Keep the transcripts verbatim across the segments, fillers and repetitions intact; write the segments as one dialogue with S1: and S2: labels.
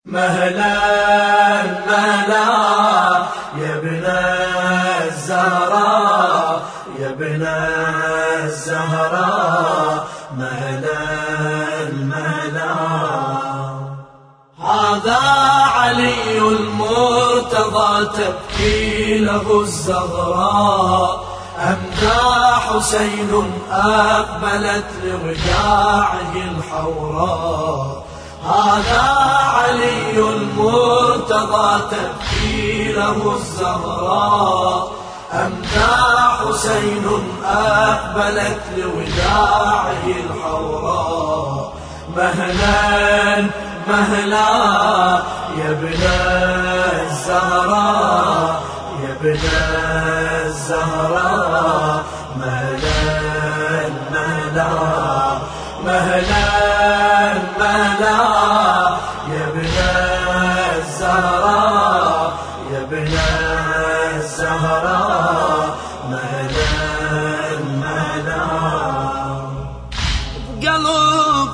S1: مهلا مهلا يا ابن الزهراء يا ابن الزهراء مهلا مهلا. هذا علي المرتضى تبكي له الزهراء، أمدى حسين أقبلت لوداعه الحوراء. هذا علي المرتضى تبكي له الزهراء، أمدى حسين أقبلت لوداعه الحوراء. مهلا مهلا يا ابن الزهراء يا ابن الزهراء مهلا مهلا مهلا مهلا يا ابن الزهراء يا ابن الزهراء مهلا مهلا.
S2: بقلب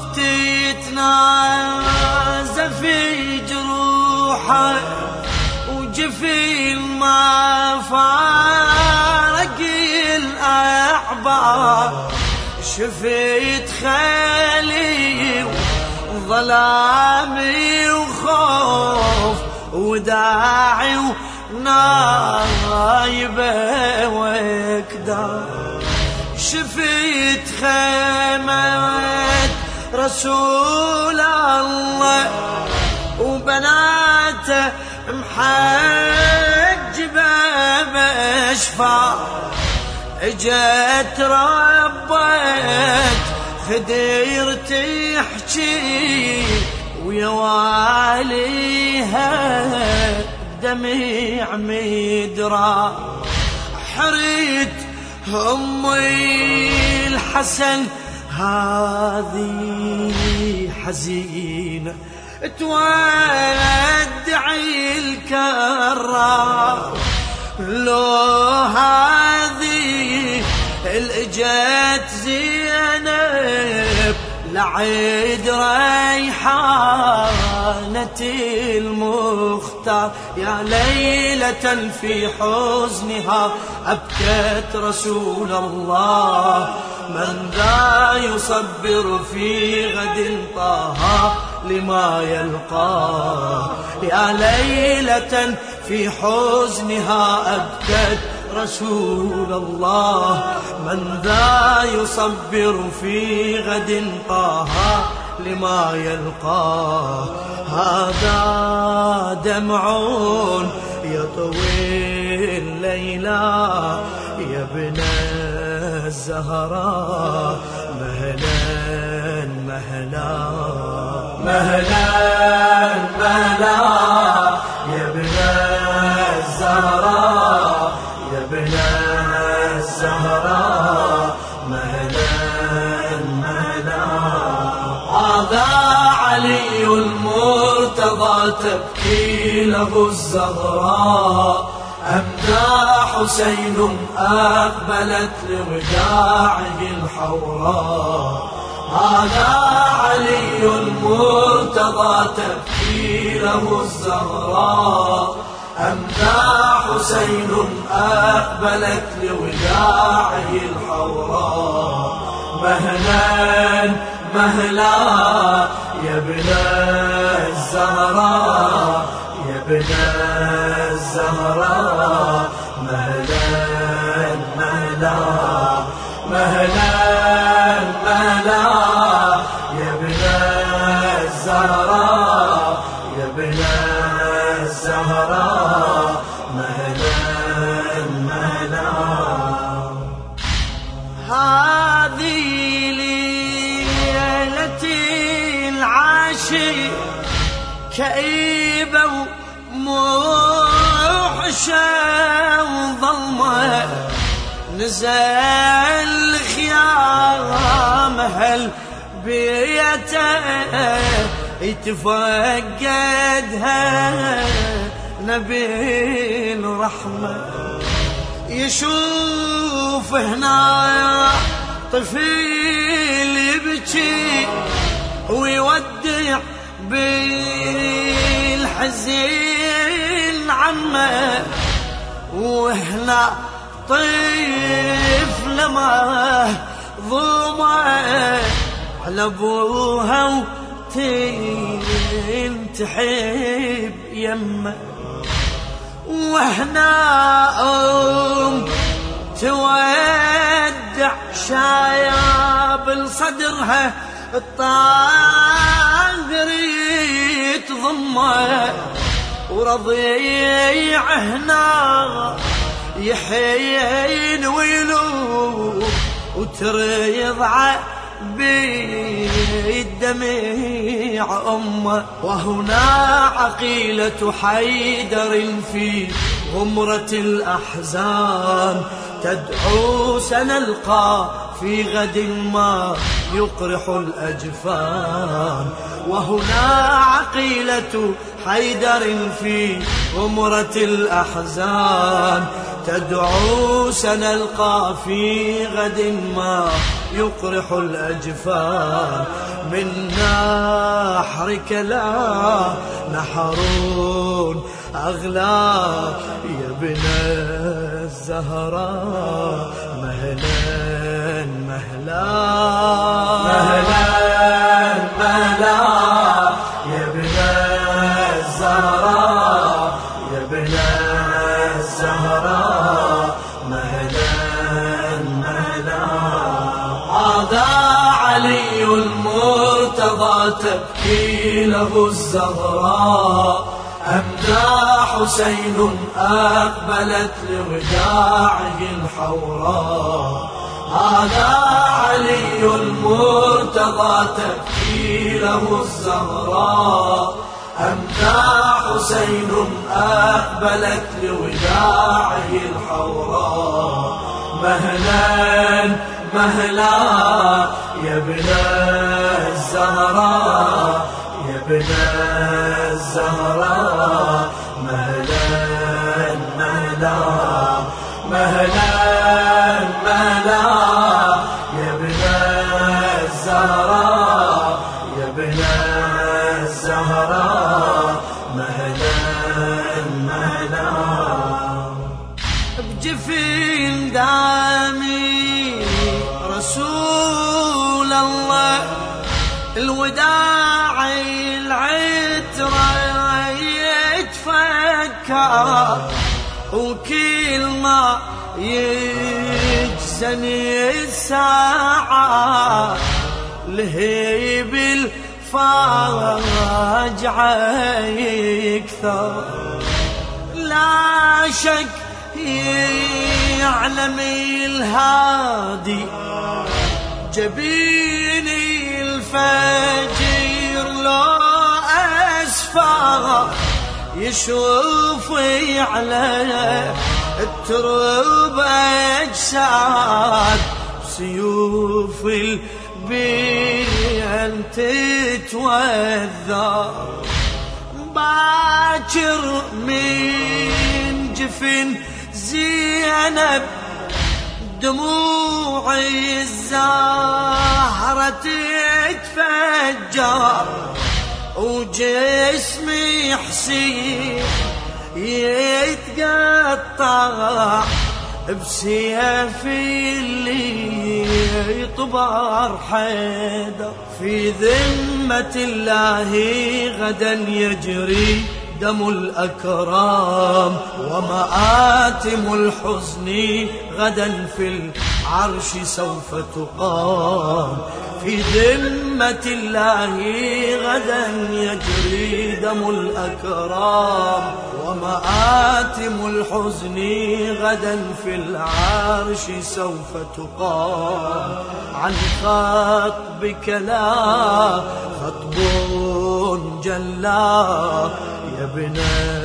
S2: تتنازف في جروحه وجفين ما فارق الأعباء، شفيت خيلي وظلامي وخوف وداعي ونايبه وكدا، شفيت خيمة رسول الله وبناته محجبة بشفا، اجت ربت خدير تحكي ويا واليها دمع مدرا، حريت امي الحسن هذه حزينة تودعي الكرار، لو هذه الإجت زينب لعيد ريحانة المختار. يا ليلة في حزنها أبكت رسول الله، من ذا يصبر في غد طه لما يلقاه. يا ليلة في حزنها أبكت رسول الله، من ذا يصبر في غد طه لما يلقاه. هذا دمع يطوي الليلة يا ابن الزهراء مهلا مهلا
S1: مهلا مهلا يا ابن الزهراء يا ابن الزهراء مهلا مهلا. هذا علي المرتضى تبكي له الزهراء، أمدى حسين أقبلت لوداعه الحوراء. هذا علي المرتضى تبكي له الزهراء، أمدى حسين أقبلت لوداعه الحوراء. مهلا مهلا يا ابن الزهراء يا ابن الزهراء مهلا مهلا مهلا مهلا يا ابن الزهراء يا ابن الزهراء مهلا مهلا.
S2: هذه ليلتي العاشي كئيبة وموحشة وظلمة، نزل خيام هل بيته يتفقدها نبي الرحمة، يشوف هنا طفل يبكي ويودع بي الحزين عمه، وهنا طفلة مهضومة على ابوها وتنتحب يمه، وهنا ام تودع شايب لصدرها الطاهر يتضمه، ورضيع هنا يحين ويلو وتريضع بالدمع أمه. وهنا عقيلة حيدر في غمرة الأحزان تدعو سنلقى في غد ما يقرح الأجفان. وهنا عقيلة حيدر في غمرة الأحزان تدعو سنلقى في غد ما يقرح الأجفان. من نحرك لا نحر أغلى يا ابن الزهراء، مهلا مهلا
S1: مهلا مهلا يا ابن الزهراء، يا ابن الزهراء، مهلا مهلا. هذا علي المرتضى تبكي له الزهراء، أمدى حسين أقبلت لوداعه الحوراء. هذا علي المرتضى تبكي له الزهراء، أمدى حسين أقبلت لوداعه الحوراء. مهلا مهلا يا ابن الزهراء، يا ابن الزهراء، مهلا مهلا مهلا مهلا يا ابن الزهراء، يا ابن الزهراء، مهلا مهلا.
S2: بجفين دامي رسول الله الوداع العترة يتفكر، وكل ما يجسني الساعة لهيب الفاجعة يكثر. لا شك يعلم الهادي جبيني الفجر لو أسفر، يشوفي على الترب أجساد سيوف البين تتوذر. باكر من جفن زينب دموعي الزهرة تتفجر، وجسمي حسين يتقطع بسيف اللي يطبر حيدر. في ذمة الله غدا يجري دم الأكرام، ومآتم الحزن غدا في العرش سوف تقام. في ذمة الله غدا يجري دم الأكرام، ومآتم الحزن غدا في العرش سوف تقام. عن خطبك لا خطب جلا يا ابن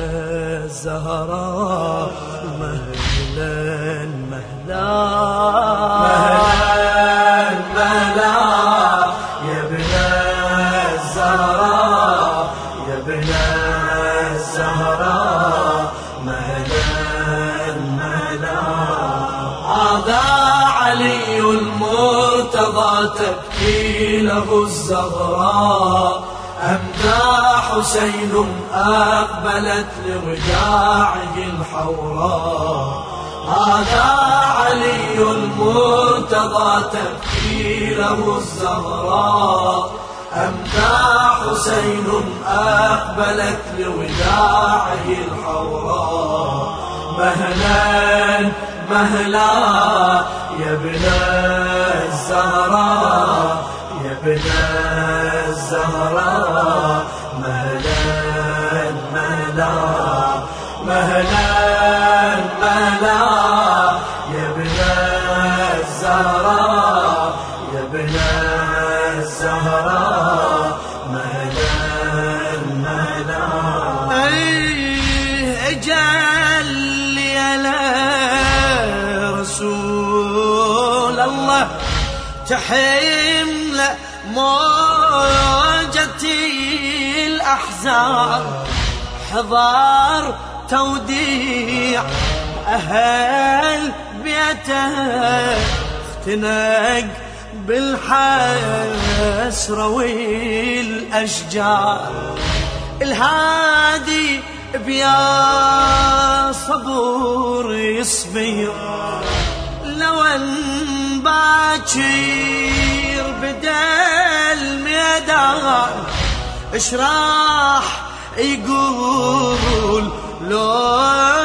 S2: الزهراء، مهلا مهلا
S1: مهلا مهلا يا ابن الزهراء، يا ابن الزهراء، مهلا مهلا. هذا علي المرتضى تبكي له الزهراء، أمدى حسين أقبلت لوداعه الحوراء. هذا علي المرتضى تبكي له الزهراء. أمتى حسين أقبلت لوداعه الحوراء. مهلا مهلا يا ابن الزهراء يا ابن الزهراء. مهلا مهلا مهلا مهلا يا ابن الزهراء يا ابن الزهراء. مهلا مهلا.
S2: اجل يا رسول الله تحمل موجتي الأحزان. حضار توديع أهل بيته اختنق بالحسرة والأشجار. الهادي بيا صبور يصبر لو ان باكر بدا الميدان. اش راح يقول لو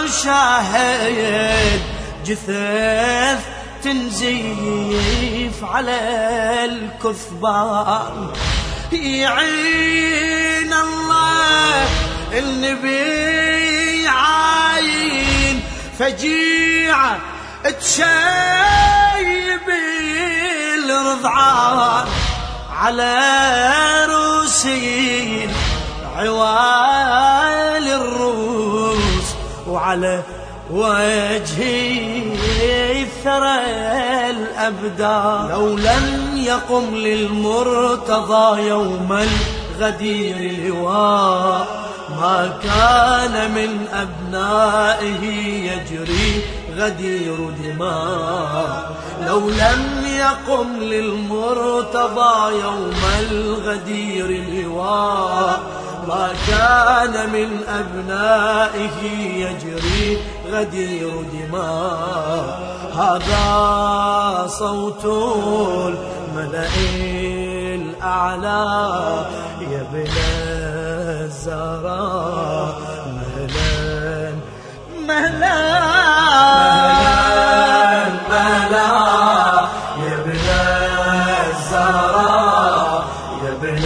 S2: شاهد جثث تنزيف على الكثبان. يعين الله النبي عاين فجيعة تشيب الرضعان. على روسين عوال الروس وعلى وجهي ثرى الأبدان. لو لم يقم للمرتضى يوم الغدير لواء ما كان من أبنائه يجري غدير دماء. لو لم يقم للمرتضى يوم الغدير لواء ما كان من أبنائه يجري غدير دماء. هذا صوت الملأ الأعلى يا ابن الزهراء. مهلا مهلا
S1: مهلا يا ابن الزهراء يا ابن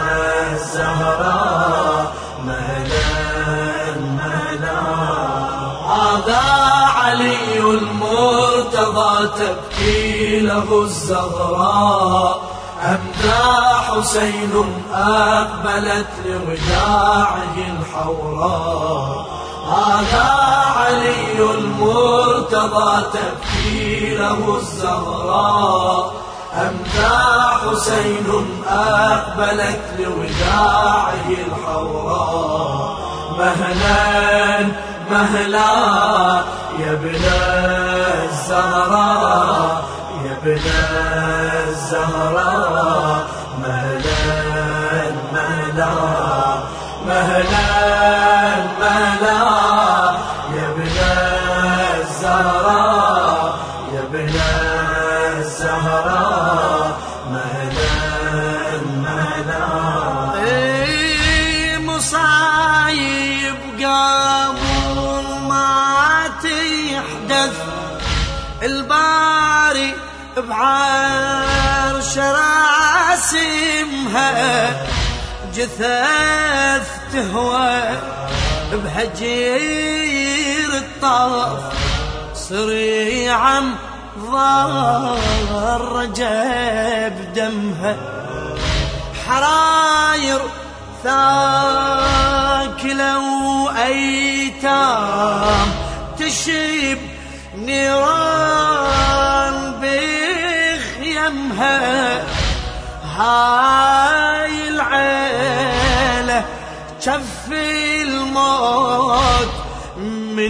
S1: الزهراء. مهلا مهلا. هذا علي المرتضى تبكي له الزهراء. أمتى حسين أقبلت لوداعه الحوراء. هذا علي المرتضى تبكي له الزهراء. أمتى حسين أقبلت لوداعه الحوراء. مهلا مهلا يا ابن الزهراء يا ابن الزهراء. مهلا مهلا مهلا مهلا يا ابن الزهراء يا ابن الزهراء. مهلا مهلا.
S2: اي مصايب قبل ما تحدث الباري بعرش راسمها. جثث تهوى بهجير الطرف صريعا ضرج بدمها. حراير ثاكلة وأيتام تشب نيران بخيمها. هاي العيلة شف الموت من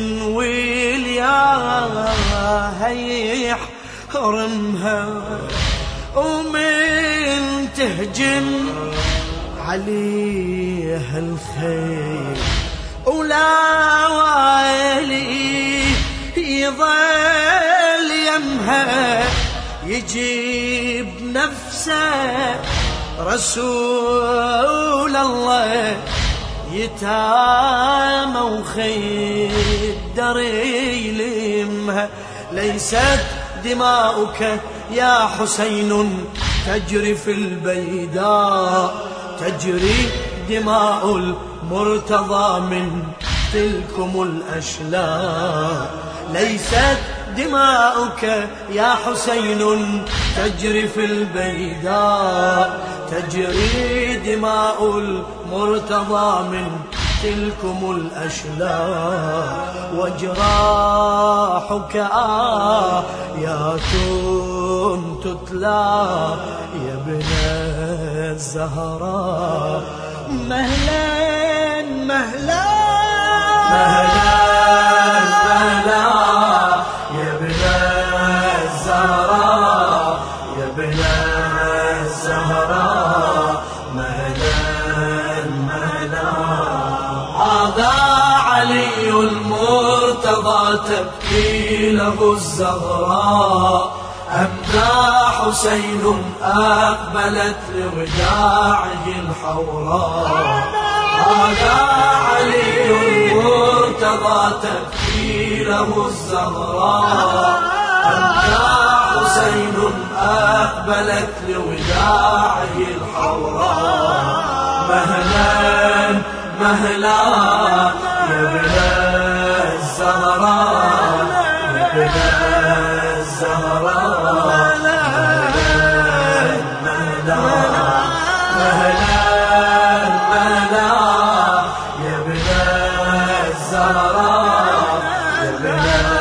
S2: ويلياها يحرمها. ومن تهجم عليها الخير ولا والي يظل يمها يجيب نفسه رسول الله يتامى وخيدر يلمها. ليست دماؤك يا حسين تجري في البيداء، تجري دماء المرتضى من تلكم الأشلاء. ليست دماؤك يا حسين تجري في البيداء، تجري دماء المرتضى من تلكم الأشلاء. وجراحك آيات تتلى يا ابن الزهراء. مهلا مهلا
S1: مهلا مهلا يا ابن الزهراء، يا ابن الزهراء. مهلا مهلا هذا علي المرتضى تبكي له الزهراء، أم ذا حسين أقبلت لوداعه الحوراء. هذا علي المرتضى تبكي له الزهراء، أم ذا حسين أقبلت لوداعه الحوراء. مهلا مهلا يا ابن الزهراء، يا ابن الزهراء. مهلا مهلا مهلا يا ابن الزهراء، يا ابن